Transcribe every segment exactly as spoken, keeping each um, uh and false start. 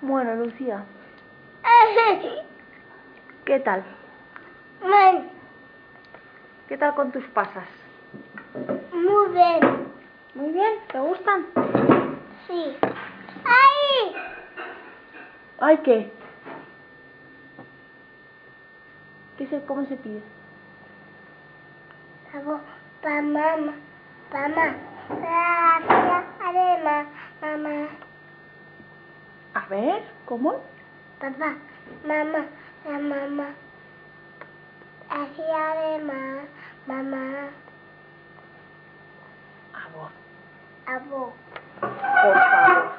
Bueno, Lucía, ¿qué tal? Mal. ¿Qué tal con tus pasas? Muy bien. Muy bien, ¿te gustan? Sí. ¡Ay! Ay, ¿qué? ¿Qué se, ¿Cómo se pide? Vamos, pa mamá, mamá, gracias, además, mamá, A ver, ¿cómo? papá, mamá, la mamá, así además, mamá, A vos, abo, por favor.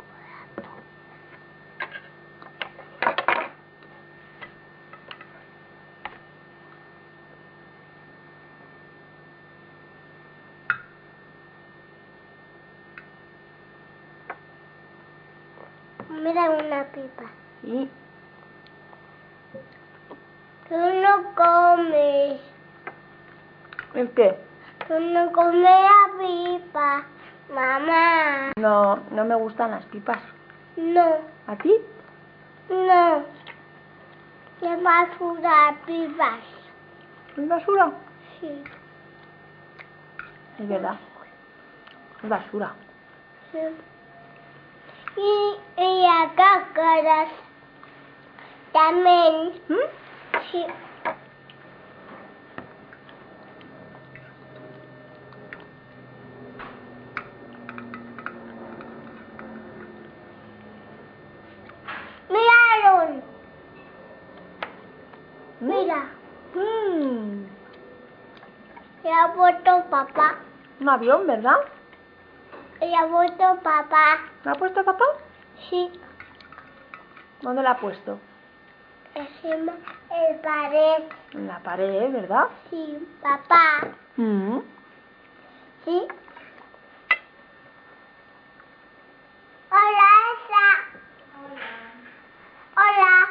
mira una pipa. Sí. Tú no comes, ¿El qué? tú no comes la pipa, mamá. No, no me gustan las pipas. No, ¿A ti? no, qué basura pipas. ¿Es basura? Sí, Es verdad. Es basura. sí. Y, y las cáscaras también. ¿Mm? Sí. Miraron. ¿Mm? Mira, Mm. le ha puesto papá. Un avión, ¿verdad? Le ha puesto papá. ¿Lo ha puesto papá? Sí. ¿Dónde lo ha puesto? Encima el pared. En la pared, ¿verdad? Sí, papá. Mm. Sí. Hola, Elsa. Hola.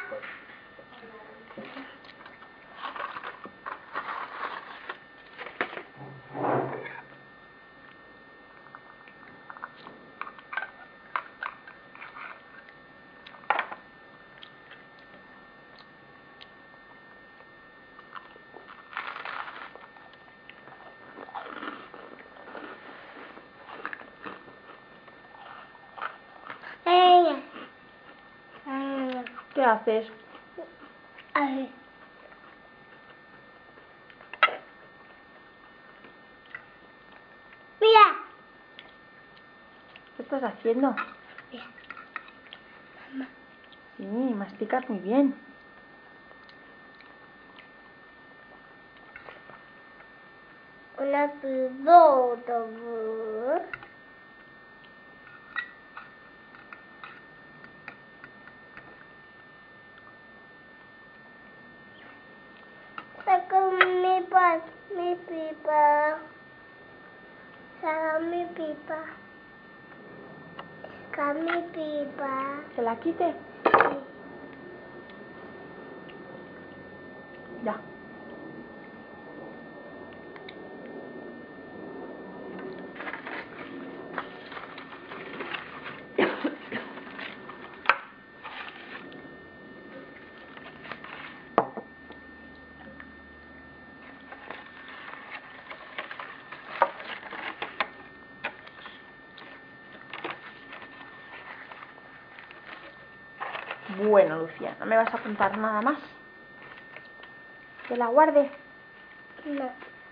Ella. Mm, ¿Qué haces? ay. Mira. ¿Qué estás haciendo? Mira. Sí, masticas muy bien. Una pelota. Saca mi pa, mi pipa. Saca mi pipa. Saca mi pipa. ¿Que la quite? Sí. Ya. Bueno, Lucía, ¿no me vas a contar nada más? ¿Que la guarde? No.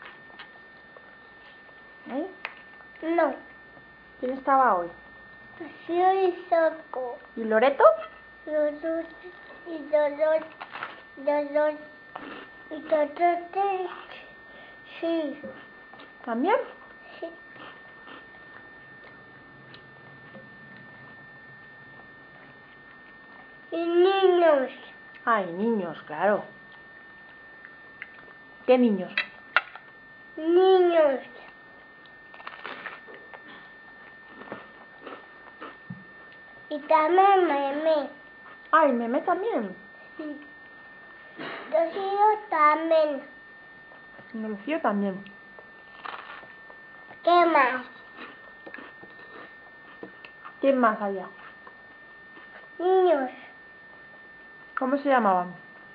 ¿Eh? No. ¿Quién estaba hoy? Yo y Soco. ¿Y Loreto? Los dos. Y los dos. Los dos. Y los dos. tres. Sí. ¿También? Sí. Y niños. Ay, niños, claro. ¿Qué niños? Niños. Y también meme. Ay, Meme también. Sí. Los hijos también. Y Lucía también. ¿Qué más? ¿Quién más allá? niños. ¿Cómo se llamaban?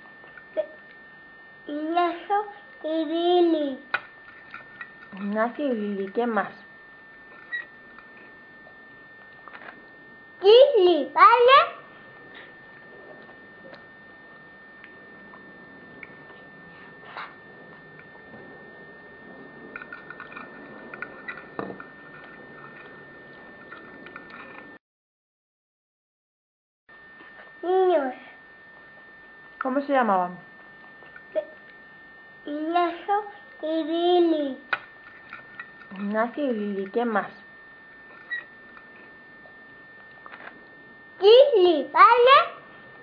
Ignacio y Lili. Ignacio y Lili. ¿Quién más? Lili, ¿vale? Niños. ¿Cómo se llamaban? Ignacio y Lili. Ignacio y Lili. ¿Quién más? Lili, ¿vale?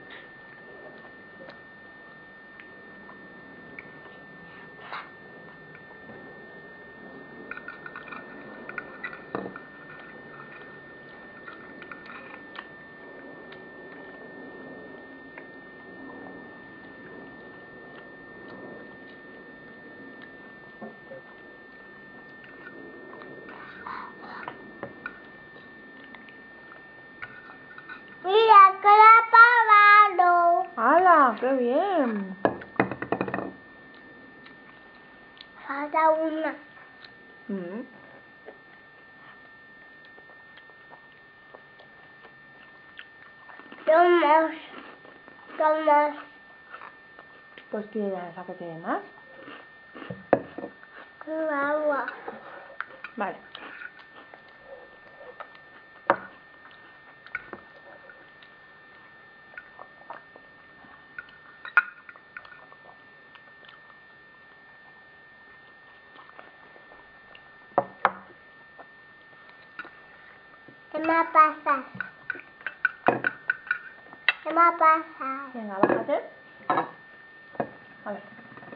Mira, que la pavado. ¡Hala! ¡Qué bien! Falta una. Mm. Somos. Somos. Pues pide a esa que tiene más. Con agua. Vale. ¿Qué me pasa? ¿Qué me pasa? Venga, bájate. A ver.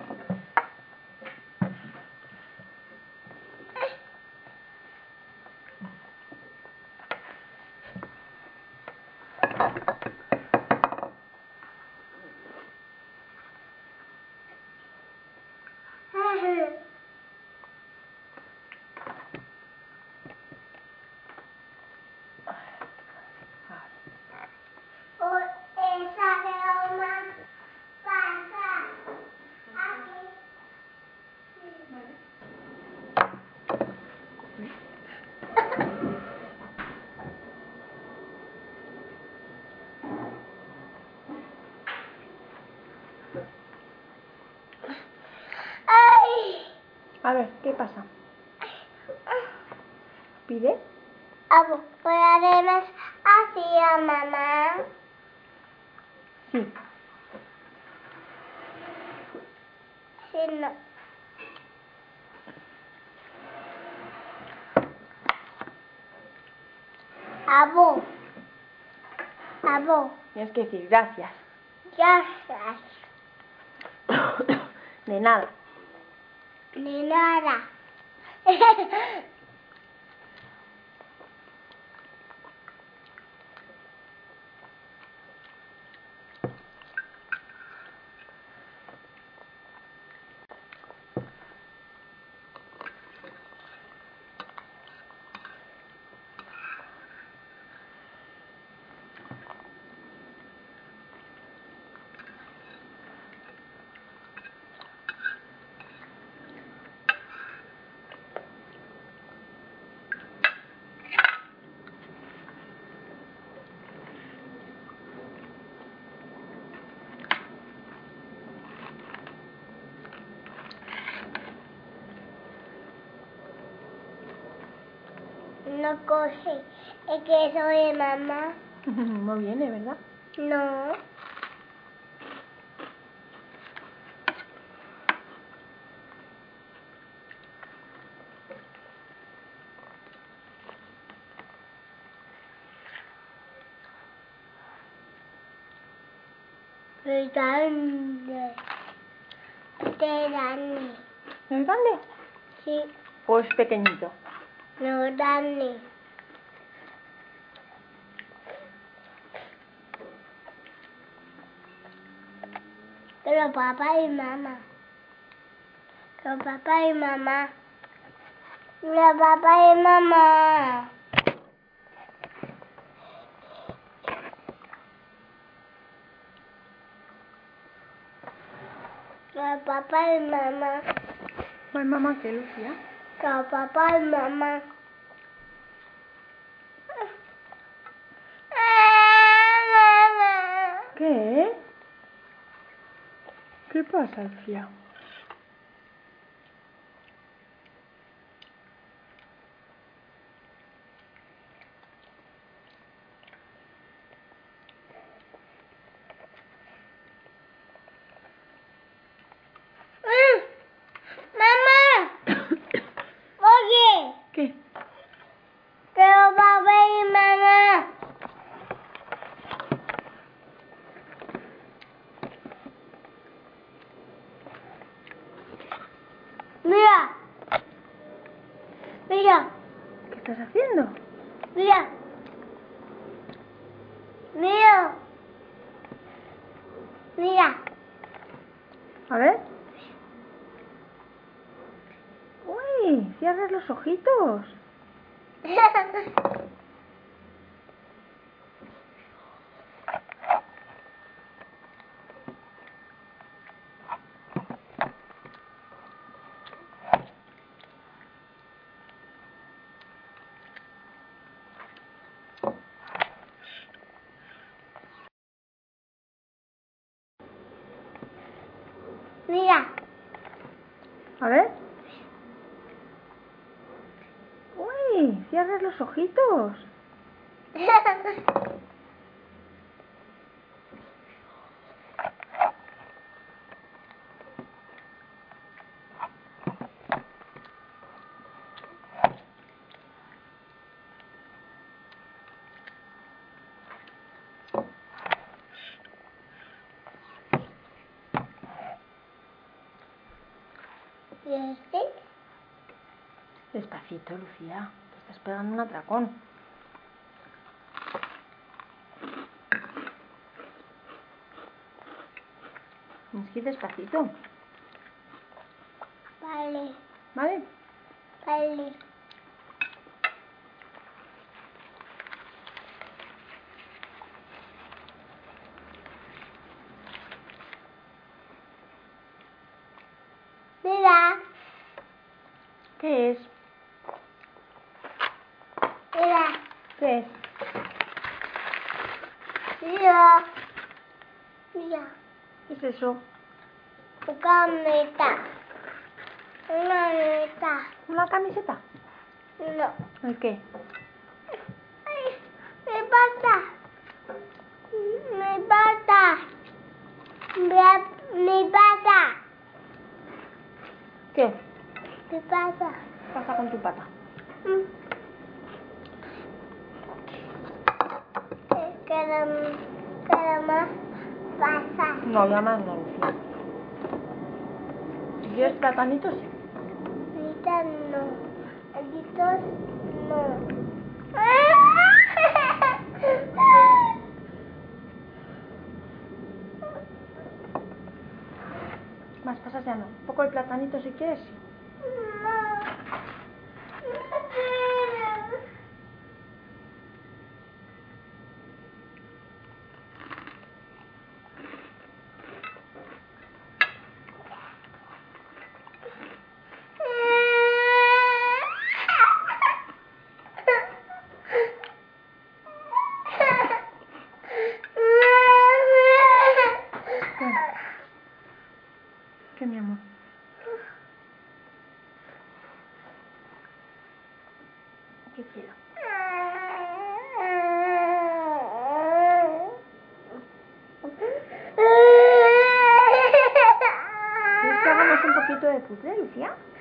O esa broma pasa aquí. Ay. A ver, ¿qué pasa? ¿Pide? Abu, ¿podremos así a mamá? Sí. Sí, no. Abu. Abu. Tienes que decir gracias. Gracias. De nada. De nada. No coge. Es que soy de mamá. No viene, ¿verdad? No. Es grande. Este es grande. ¿Es grande? Sí, ¿O es pequeñito? no es grande. Pero papá y mamá. Pero papá y mamá. Pero papá y mamá. Que papá y mamá. Ay, mamá, ¿qué, Lucía? Que papá y mamá. ¿Qué? ¿Qué pasa, Lucía? Oye, ¿Qué? que papá y mamá. Mira, mira, ¿Qué estás haciendo? mira, mira, mira. A ver. Uy, cierras los ojitos. Mira. A ver. Uy, cierras los ojitos. ¿Y este? Despacito, Lucía. Te estás pegando un atracón. Tienes que ir despacito. Vale, ¿Vale? vale. Mira, ¿Qué es? mira, ¿Qué es? mira, mira. ¿Qué es eso? Una camita. Una camita. ¿Una camiseta? No. ¿El qué? Ay, me pasa. Me pasa. Me, me pasa. ¿Qué? Me pasa. ¿Qué pasa con tu pata? Mm. Que no, que no más pasa. No, ya más no, Lucía. Si quieres platanitos, sí. Ahorita no. Ahorita no. Más pasas ya no. Un poco de platanito si quieres, sí. ¿Qué, mi amor? ¿Qué quiero? ¿Quieres que hagamos un poquito de puzzle, Lucía?